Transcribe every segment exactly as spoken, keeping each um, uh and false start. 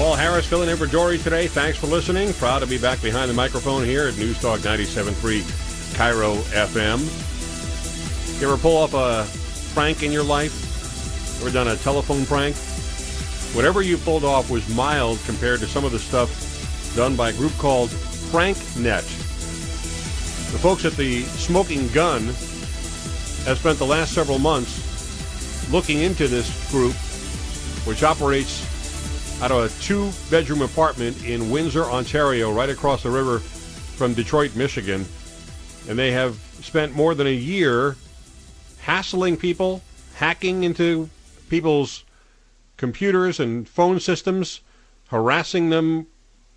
Paul Harris filling in for Dory today. Thanks for listening. Proud to be back behind the microphone here at News Talk ninety-seven point three Cairo F M. You ever pull off a prank in your life? Ever done a telephone prank? Whatever you pulled off was mild compared to some of the stuff done by a group called PrankNet. The folks at the Smoking Gun have spent the last several months looking into this group, which operates out of a two-bedroom apartment in Windsor, Ontario, right across the river from Detroit, Michigan. And they have spent more than a year hassling people, hacking into people's computers and phone systems, harassing them,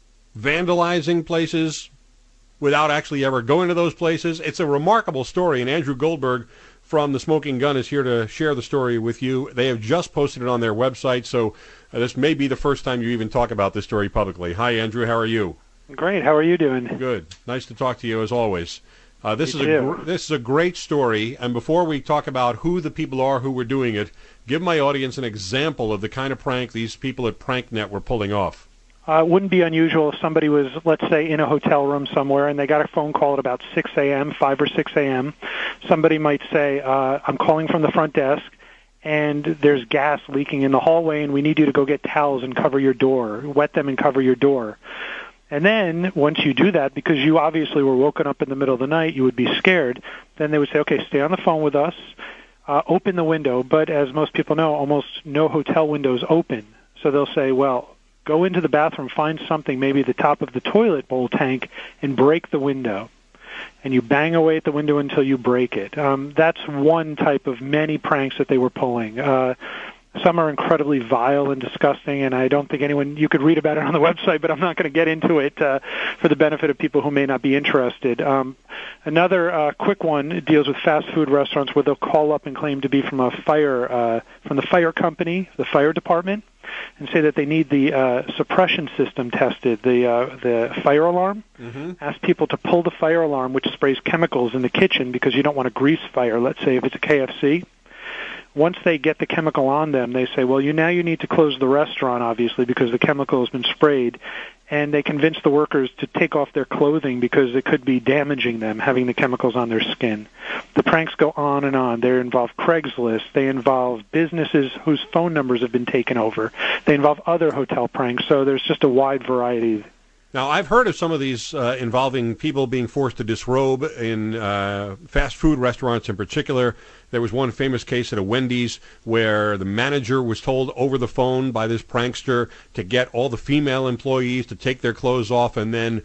vandalizing places without actually ever going to those places. It's a remarkable story, and Andrew Goldberg from the Smoking Gun is here to share the story with you. They have just posted it on their website, so uh, this may be the first time you even talk about this story publicly. Hi, Andrew. How are you? Great. How are you doing? Good. Nice to talk to you, as always. Uh, this Me is too. a gr- this is a great story, and before we talk about who the people are who were doing it, give my audience an example of the kind of prank these people at PrankNet were pulling off. Uh, it wouldn't be unusual if somebody was, let's say, in a hotel room somewhere, and they got a phone call at about six a.m., five or six a.m. Somebody might say, uh, I'm calling from the front desk, and there's gas leaking in the hallway, and we need you to go get towels and cover your door, wet them and cover your door. And then, once you do that, because you obviously were woken up in the middle of the night, you would be scared, then they would say, okay, stay on the phone with us, uh, open the window, but as most people know, almost no hotel windows open. So they'll say, well, go into the bathroom, find something, maybe the top of the toilet bowl tank, and break the window. And you bang away at the window until you break it. Um, that's one type of many pranks that they were pulling. Uh, some are incredibly vile and disgusting, and I don't think anyone, you could read about it on the website, but I'm not going to get into it uh, for the benefit of people who may not be interested. Um, another uh, quick one deals with fast food restaurants where they'll call up and claim to be from a fire, uh, from the fire company, the fire department, and say that they need the uh, suppression system tested, the uh, the fire alarm. Mm-hmm. Ask people to pull the fire alarm, which sprays chemicals in the kitchen because you don't want a grease fire, let's say if it's a K F C. Once they get the chemical on them, they say, well, you now you need to close the restaurant, obviously, because the chemical has been sprayed. And they convince the workers to take off their clothing because it could be damaging them, having the chemicals on their skin. The pranks go on and on. They involve Craigslist. They involve businesses whose phone numbers have been taken over. They involve other hotel pranks. So there's just a wide variety. Now, I've heard of some of these uh, involving people being forced to disrobe in uh, fast food restaurants in particular. There was one famous case at a Wendy's where the manager was told over the phone by this prankster to get all the female employees to take their clothes off and then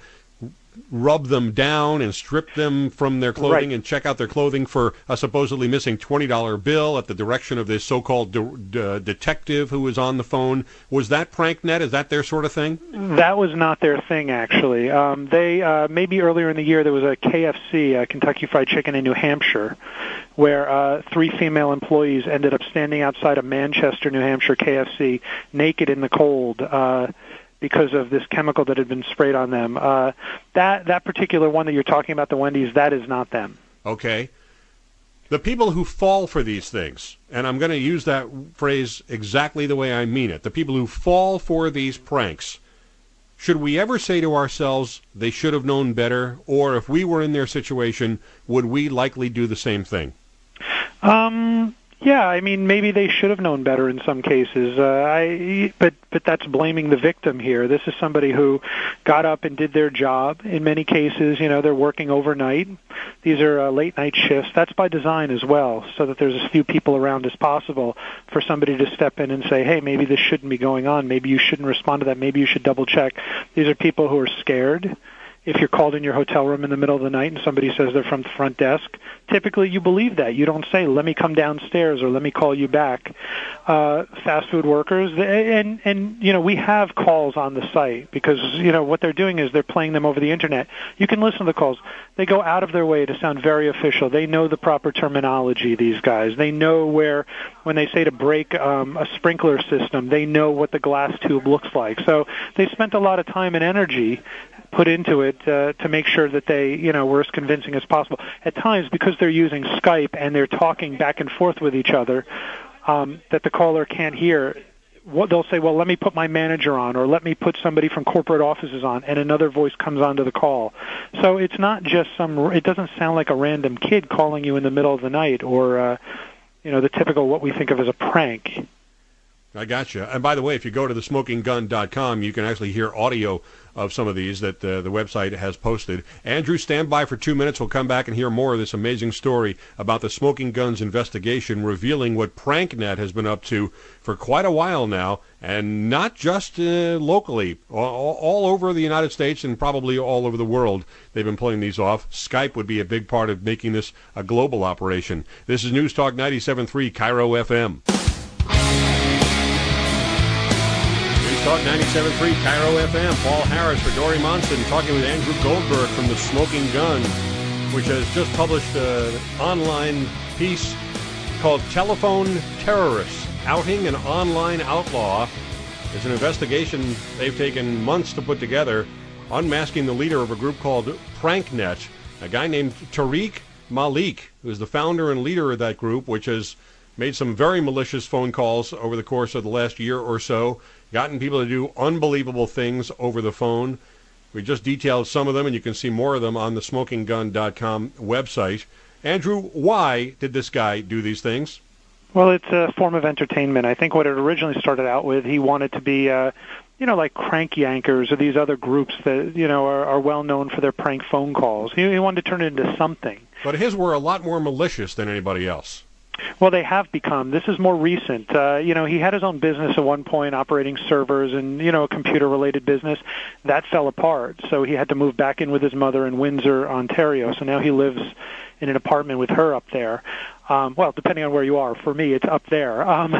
rub them down and strip them from their clothing Right. and check out their clothing for a supposedly missing twenty dollar bill at the direction of this so-called de- de- detective who was on the phone. Was that PrankNet? Is that their sort of thing? That was not their thing, actually. Um, they uh, maybe earlier in the year there was a K F C, uh, Kentucky Fried Chicken in New Hampshire, where uh, three female employees ended up standing outside a Manchester, New Hampshire K F C naked in the cold uh, because of this chemical that had been sprayed on them. Uh, that that particular one that you're talking about, the Wendy's, that is not them. Okay. The people who fall for these things, and I'm going to use that phrase exactly the way I mean it, the people who fall for these pranks, should we ever say to ourselves they should have known better, or if we were in their situation, would we likely do the same thing? Um, yeah, I mean, maybe they should have known better in some cases. Uh, I, but but that's blaming the victim here. This is somebody who got up and did their job. In many cases, you know, they're working overnight. These are uh, late-night shifts. That's by design as well, so that there's as few people around as possible for somebody to step in and say, hey, maybe this shouldn't be going on. Maybe you shouldn't respond to that. Maybe you should double-check. These are people who are scared. If you're called in your hotel room in the middle of the night and somebody says they're from the front desk, typically you believe that. You don't say, let me come downstairs or let me call you back. Uh, fast food workers, and, and, you know, we have calls on the site because, you know, what they're doing is they're playing them over the Internet. You can listen to the calls. They go out of their way to sound very official. They know the proper terminology, these guys. They know where, when they say to break um, a sprinkler system, they know what the glass tube looks like. So they spent a lot of time and energy put into it uh, to make sure that they, you know, were as convincing as possible. At times, because they're using Skype and they're talking back and forth with each other, um, that the caller can't hear, what they'll say, well, let me put my manager on, or let me put somebody from corporate offices on, and another voice comes onto the call. So it's not just some, it doesn't sound like a random kid calling you in the middle of the night, or, uh, you know, the typical what we think of as a prank. I gotcha. And by the way, if you go to the smoking gun dot com, you can actually hear audio of some of these that uh, the website has posted. Andrew, stand by for two minutes. We'll come back and hear more of this amazing story about the Smoking Guns investigation, revealing what PrankNet has been up to for quite a while now, and not just uh, locally, all, all over the United States and probably all over the world. They've been pulling these off. Skype would be a big part of making this a global operation. This is News Talk ninety-seven point three Cairo F M. Talk ninety-seven point three Cairo F M. Paul Harris for Dory Monson, talking with Andrew Goldberg from The Smoking Gun, which has just published an online piece called Telephone Terrorists, Outing an Online Outlaw. It's an investigation they've taken months to put together, unmasking the leader of a group called PrankNet, a guy named Tariq Malik, who is the founder and leader of that group, which has made some very malicious phone calls over the course of the last year or so, gotten people to do unbelievable things over the phone. We just detailed some of them, and you can see more of them on the smoking gun dot com website. Andrew, why did this guy do these things? Well, it's a form of entertainment. I think what it originally started out with, he wanted to be, uh, you know, like Crank Yankers or these other groups that, you know, are, are well known for their prank phone calls. He, he wanted to turn it into something. But his were a lot more malicious than anybody else. Well, they have become. This is more recent. Uh, you know, he had his own business at one point, operating servers and, you know, a computer-related business. That fell apart, so he had to move back in with his mother in Windsor, Ontario. So now he lives in an apartment with her up there. Um, well, depending on where you are. For me, it's up there. Um,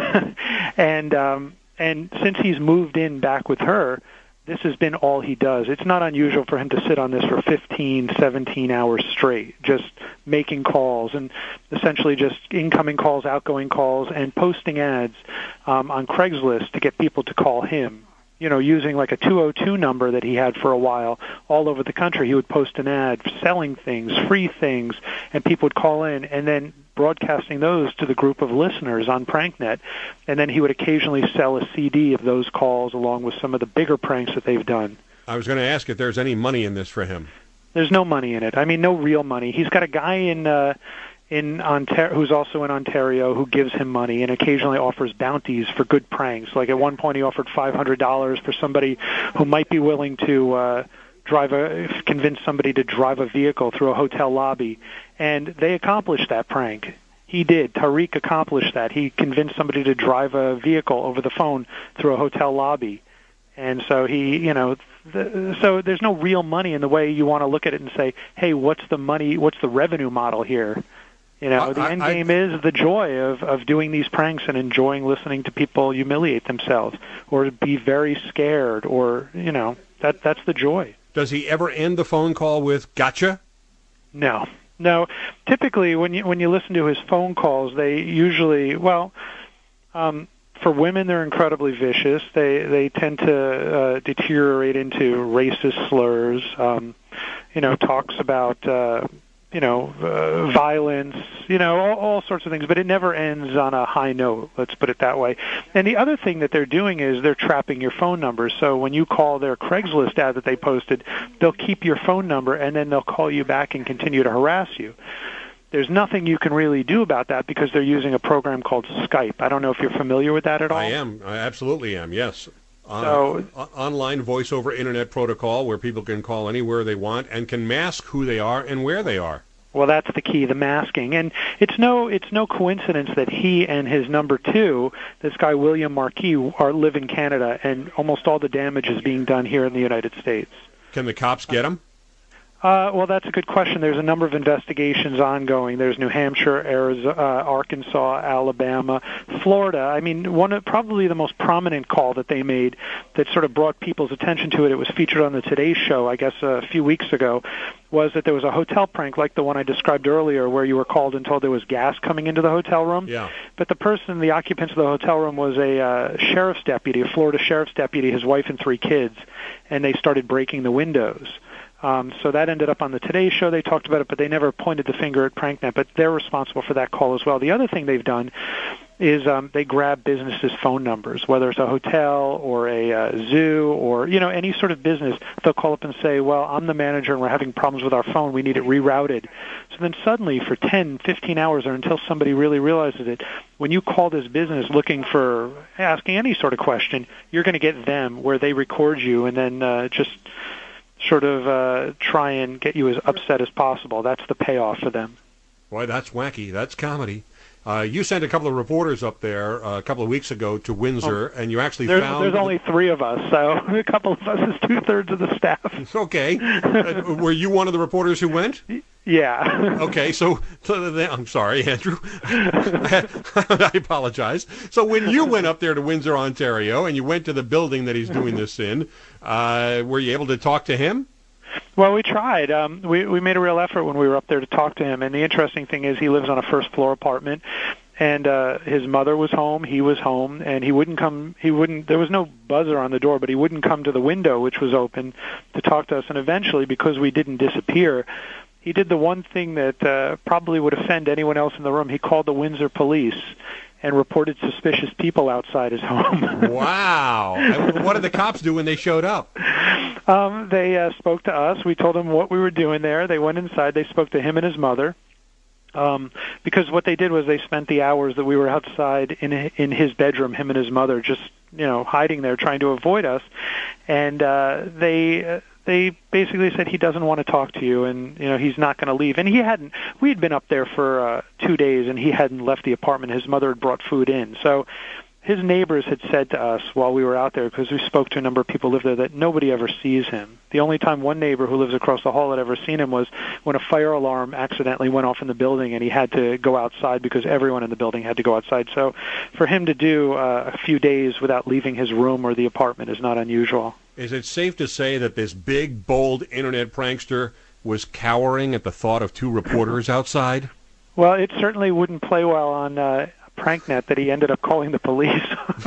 and um, and since he's moved in back with her, this has been all he does. It's not unusual for him to sit on this for fifteen, seventeen hours straight, just making calls and essentially just incoming calls, outgoing calls, and posting ads um, on Craigslist to get people to call him. You know, using like a two oh two number that he had for a while all over the country. He would post an ad selling things, free things, and people would call in, and then broadcasting those to the group of listeners on PrankNet. And then he would occasionally sell a C D of those calls along with some of the bigger pranks that they've done. I was going to ask if there's any money in this for him. There's no money in it. I mean, no real money. He's got a guy in uh, in Ontario who's also in Ontario who gives him money and occasionally offers bounties for good pranks. Like at one point, he offered five hundred dollars for somebody who might be willing to uh, drive a convince somebody to drive a vehicle through a hotel lobby, and they accomplished that prank. He did. Tariq accomplished that. He convinced somebody to drive a vehicle over the phone through a hotel lobby. And so he, you know, the, so there's no real money in the way you want to look at it and say, hey, what's the money, what's the revenue model here? You know, I, the end I, game I, is the joy of, of doing these pranks and enjoying listening to people humiliate themselves or be very scared or, you know, that that's the joy. Does he ever end the phone call with gotcha? No. No. Typically, when you when you listen to his phone calls, they usually, well, um, for women, they're incredibly vicious. They they tend to uh, deteriorate into racist slurs. Um, you know, talks about uh, you know uh, violence. You know, all, all sorts of things. But it never ends on a high note. Let's put it that way. And the other thing that they're doing is they're trapping your phone number. So when you call their Craigslist ad that they posted, they'll keep your phone number and then they'll call you back and continue to harass you. There's nothing you can really do about that because they're using a program called Skype. I don't know if you're familiar with that at all. I am. I absolutely am, yes. On, so, uh, online voice over internet protocol where people can call anywhere they want and can mask who they are and where they are. Well, that's the key, the masking. And it's no it's no coincidence that he and his number two, this guy William Marquis, are live in Canada, and almost all the damage is being done here in the United States. Can the cops get him? Uh, well, that's a good question. There's a number of investigations ongoing. There's New Hampshire, Arizona, uh, Arkansas, Alabama, Florida. I mean, one of probably the most prominent call that they made that sort of brought people's attention to it, it was featured on the Today Show, I guess, a few weeks ago, was that there was a hotel prank like the one I described earlier where you were called and told there was gas coming into the hotel room. Yeah. But the person, the occupants of the hotel room was a uh, sheriff's deputy, a Florida sheriff's deputy, his wife and three kids, and they started breaking the windows. Um, so that ended up on the Today Show. They talked about it, but they never pointed the finger at PrankNet. But they're responsible for that call as well. The other thing they've done is um, they grab businesses' phone numbers, whether it's a hotel or a uh, zoo or, you know, any sort of business. They'll call up and say, well, I'm the manager and we're having problems with our phone. We need it rerouted. So then suddenly for ten, fifteen hours or until somebody really realizes it, when you call this business looking for, asking any sort of question, you're going to get them where they record you and then uh, just sort of uh, try and get you as upset as possible. That's the payoff for them. Boy, that's wacky. That's comedy. Uh, you sent a couple of reporters up there uh, a couple of weeks ago to Windsor, oh, and you actually there's, found... There's only three of us, so a couple of us is two-thirds of the staff. Okay. uh, were you one of the reporters who went? Yeah. Okay, so, so they, I'm sorry, Andrew. I apologize. So when you went up there to Windsor, Ontario, and you went to the building that he's doing this in, uh, were you able to talk to him? Well, we tried. Um, we we made a real effort when we were up there to talk to him. And the interesting thing is, he lives on a first-floor apartment, and uh, his mother was home, he was home, and he wouldn't come. He wouldn't. There was no buzzer on the door, but he wouldn't come to the window, which was open, to talk to us. And eventually, because we didn't disappear, he did the one thing that uh, probably would offend anyone else in the room. He called the Windsor police and reported suspicious people outside his home. Wow. And what did the cops do when they showed up? Um, they uh, spoke to us. We told them what we were doing there. They went inside. They spoke to him and his mother. Um, because what they did was they spent the hours that we were outside in in his bedroom, him and his mother, just, you know, hiding there, trying to avoid us. And uh, they... Uh, They basically said he doesn't want to talk to you, and you know he's not going to leave. And he hadn't. We had been up there for uh, two days, and he hadn't left the apartment. His mother had brought food in, so his neighbors had said to us while we were out there, because we spoke to a number of people who live there, that nobody ever sees him. The only time one neighbor who lives across the hall had ever seen him was when a fire alarm accidentally went off in the building, and he had to go outside because everyone in the building had to go outside. So for him to do uh, a few days without leaving his room or the apartment is not unusual. Is it safe to say that this big, bold internet prankster was cowering at the thought of two reporters outside? Well, it certainly wouldn't play well on uh, PrankNet that he ended up calling the police.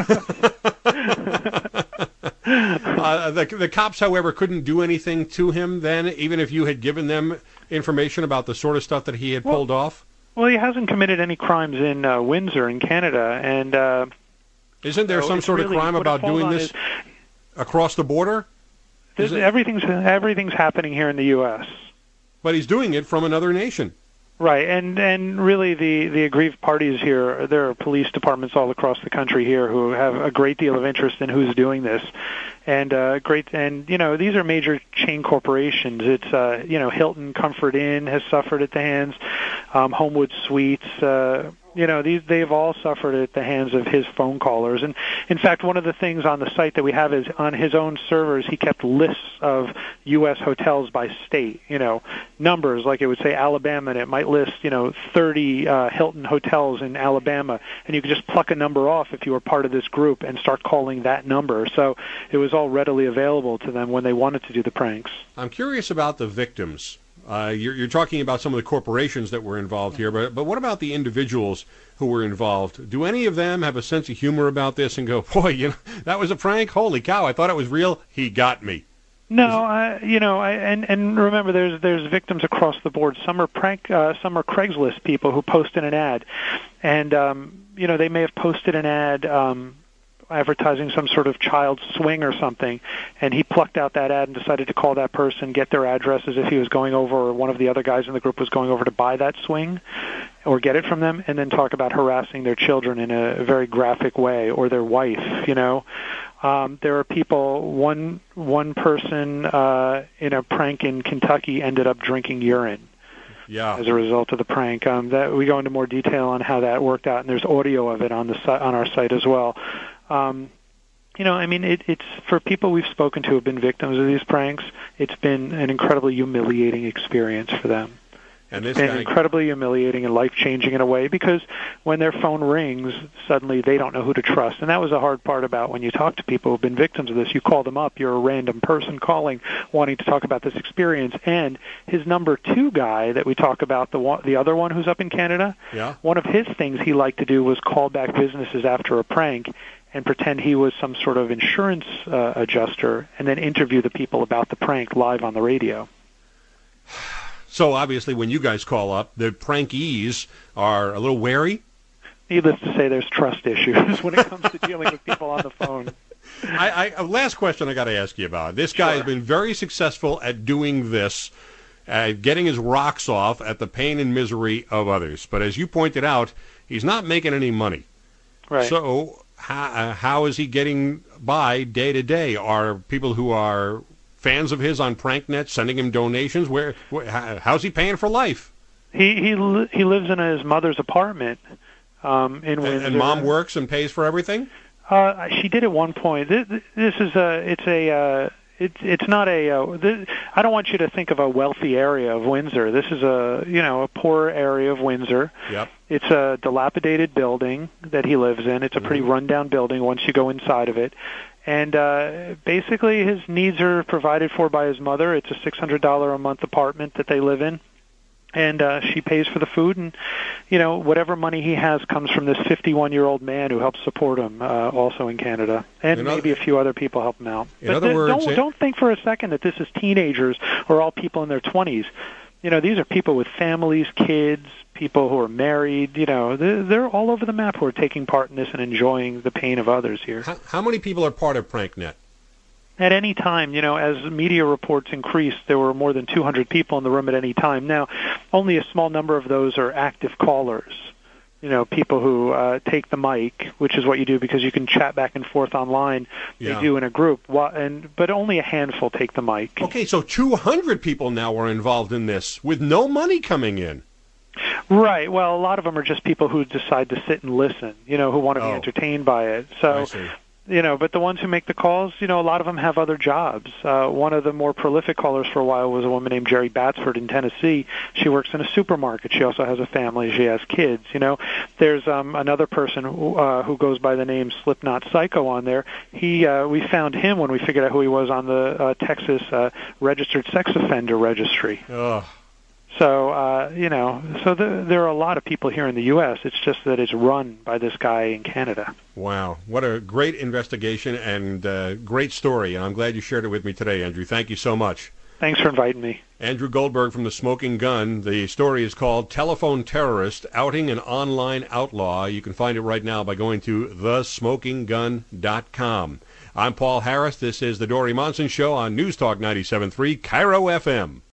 uh, the, the cops, however, couldn't do anything to him then, even if you had given them information about the sort of stuff that he had well, pulled off? Well, he hasn't committed any crimes in uh, Windsor in Canada, and... Uh, Isn't there so some sort really, of crime about doing this... Is, across the border? This, it, everything's everything's happening here in the U S But he's doing it from another nation. Right, and and really the, the aggrieved parties here, there are police departments all across the country here who have a great deal of interest in who's doing this. And uh, great, and you know these are major chain corporations. It's uh, you know Hilton Comfort Inn has suffered at the hands, um, Homewood Suites. Uh, you know these they've all suffered at the hands of his phone callers. And in fact, one of the things on the site that we have is on his own servers, he kept lists of U S hotels by state. You know numbers, like it would say Alabama, and it might list you know thirty uh, Hilton hotels in Alabama, and you could just pluck a number off if you were part of this group and start calling that number. So it was all readily available to them when they wanted to do the pranks. I'm curious about the victims. Uh, you're, you're talking about some of the corporations that were involved here, but but what about the individuals who were involved? Do any of them have a sense of humor about this and go, boy, you know, that was a prank? Holy cow, I thought it was real. He got me. No, I, you know, I, and and remember, there's there's victims across the board. Some are prank, uh, some are Craigslist people who post in an ad, and um, you know, they may have posted an ad. Um, advertising some sort of child swing or something, and he plucked out that ad and decided to call that person, get their address as if he was going over, or one of the other guys in the group was going over to buy that swing or get it from them, and then talk about harassing their children in a very graphic way, or their wife, you know. Um, there are people, one one person uh, in a prank in Kentucky ended up drinking urine. Yeah. As a result of the prank. Um, that we go into more detail on how that worked out, and there's audio of it on the si- on our site as well. Um, you know, I mean, it, it's for people we've spoken to who have been victims of these pranks, it's been an incredibly humiliating experience for them. And this it's been guy... incredibly humiliating and life-changing in a way, because when their phone rings, suddenly they don't know who to trust. And that was the hard part about when you talk to people who've been victims of this. You call them up, you're a random person calling, wanting to talk about this experience. And his number two guy that we talk about, the one, the other one who's up in Canada, yeah. one of his things he liked to do was call back businesses after a prank and pretend he was some sort of insurance uh, adjuster, and then interview the people about the prank live on the radio. So obviously when you guys call up, the prankees are a little wary? needless to say, there's trust issues when it comes to dealing with people on the phone. I, I, last question I got to ask you about. This guy Sure. has been very successful at doing this, uh, getting his rocks off at the pain and misery of others. But as you pointed out, he's not making any money. Right. So how, uh, how is he getting by day to day? Are people who are fans of his on PrankNet sending him donations? Where, where how's he paying for life? He he li- he lives in his mother's apartment um, in Windsor. And, and mom works and pays for everything? Uh, she did at one point. This, this is a, it's a, uh, it's it's not a. Uh, this, I don't want you to think of a wealthy area of Windsor. This is a, you know, a poor area of Windsor. Yep. It's a dilapidated building that he lives in. It's a pretty Mm-hmm. rundown building once you go inside of it. And uh, basically, his needs are provided for by his mother. It's a six hundred dollars a month apartment that they live in. And uh, she pays for the food, and you know whatever money he has comes from this fifty-one-year-old man who helps support him, uh, also in Canada, and In maybe other- a few other people help him out. In but other th- words, don't it- don't think for a second that this is teenagers or all people in their twenties. You know, these are people with families, kids, people who are married. You know, they're, they're all over the map who are taking part in this and enjoying the pain of others here. How, how many people are part of PrankNet? At any time, you know, as media reports increased, there were more than two hundred people in the room at any time. Now, only a small number of those are active callers, you know, people who uh, take the mic, which is what you do because you can chat back and forth online. Yeah. They do in a group, Wha- and but only a handful take the mic. Okay, so two hundred people now are involved in this with no money coming in. Right. Well, a lot of them are just people who decide to sit and listen, you know, who want to Oh. be entertained by it. I So, see. you know, but the ones who make the calls, you know, a lot of them have other jobs. Uh, one of the more prolific callers for a while was a woman named Jerry Batsford in Tennessee. She works in a supermarket. She also has a family. She has kids. You know, there's um, another person who, uh, who goes by the name Slipknot Psycho on there. He, uh, we found him when we figured out who he was on the uh, Texas uh, Registered Sex Offender Registry. Ugh. So, uh, you know, so the, there are a lot of people here in the U S It's just that it's run by this guy in Canada. Wow. What a great investigation and uh, great story. And I'm glad you shared it with me today, Andrew. Thank you so much. Thanks for inviting me. Andrew Goldberg from The Smoking Gun. The story is called Telephone Terrorist, Outing an Online Outlaw. You can find it right now by going to the smoking gun dot com. I'm Paul Harris. This is The Dory Monson Show on News Talk ninety-seven point three, Cairo F M.